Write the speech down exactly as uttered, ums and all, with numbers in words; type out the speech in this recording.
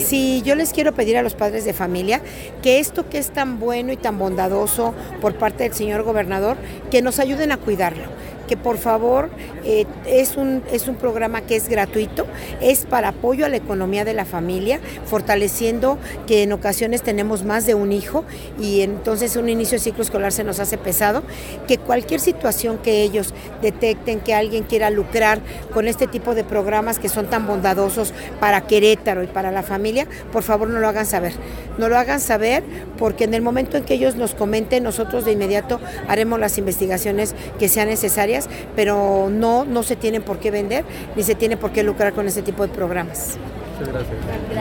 sí, yo les quiero pedir a los padres de familia que esto que es tan bueno y tan bondadoso por parte del señor gobernador, que nos ayuden a cuidarlo. Que por favor, eh, es, un, es un programa que es gratuito, es para apoyo a la economía de la familia, fortaleciendo que en ocasiones tenemos más de un hijo y entonces un inicio de ciclo escolar se nos hace pesado, que cualquier situación que ellos detecten que alguien quiera lucrar con este tipo de programas que son tan bondadosos para Querétaro y para la familia, por favor no lo hagan saber, no lo hagan saber porque en el momento en que ellos nos comenten, nosotros de inmediato haremos las investigaciones que sean necesarias, pero no, no se tienen por qué vender ni se tiene por qué lucrar con ese tipo de programas. Muchas gracias.